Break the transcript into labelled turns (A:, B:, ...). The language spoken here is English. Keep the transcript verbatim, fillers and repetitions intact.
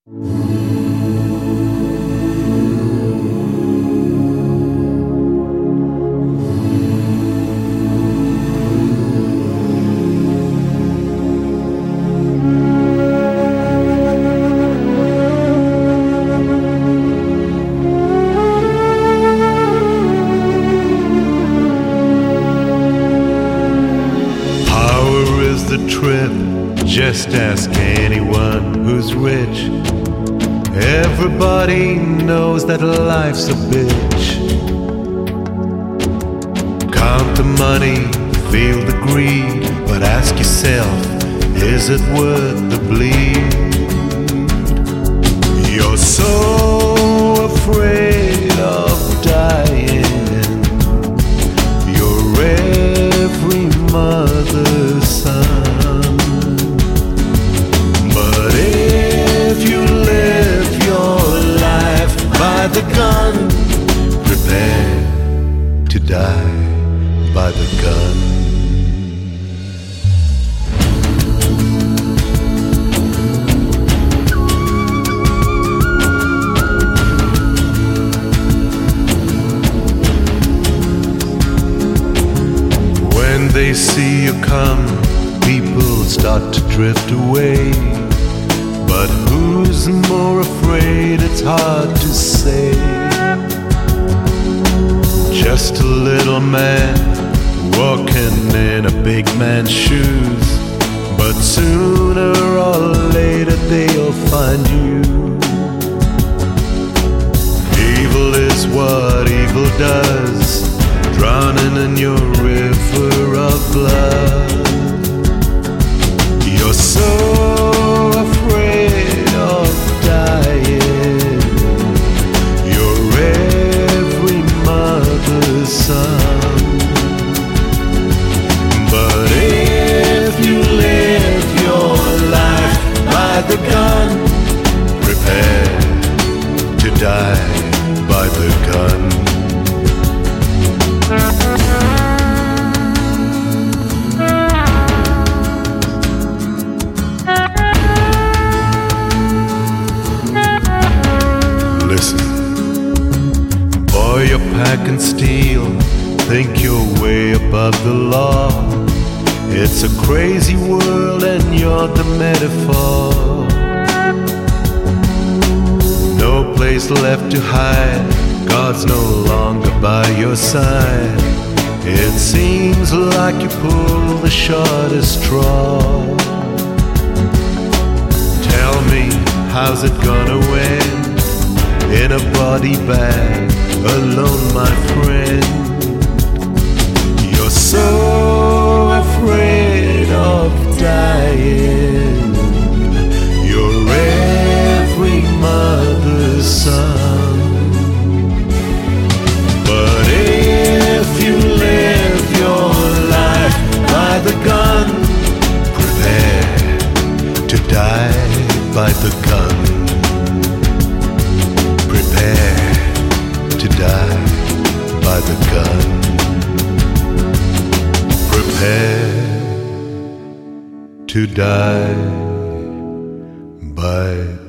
A: The trip, just ask anyone who's rich. Everybody knows that life's a bitch. Count the money, feel the greed, but ask yourself, is it worth the bleed? You're so afraid of dying. You're every mother's son. The gun, prepare to die by the gun. When they see you come, people start to drift away. But who's more afraid? It's hard to say. Just a little man walking in a big man's shoes, but sooner or later they'll find you. Evil is what evil does, drowning in your river of blood. You're so afraid of dying. You're every mother's son. But if you live your life by the gun, prepare to die by the gun. Boy, you're packing steel, think you're way above the law. It's a crazy world and you're the metaphor. No place left to hide, God's no longer by your side. It seems like you pull the shortest straw. Tell me, how's it gonna end? In a body bag, alone, my friend. You're so afraid of dying. You're every mother's son. But if you live your life by the gun, prepare to die by the gun. Prepare to die by the gun. Prepare to die by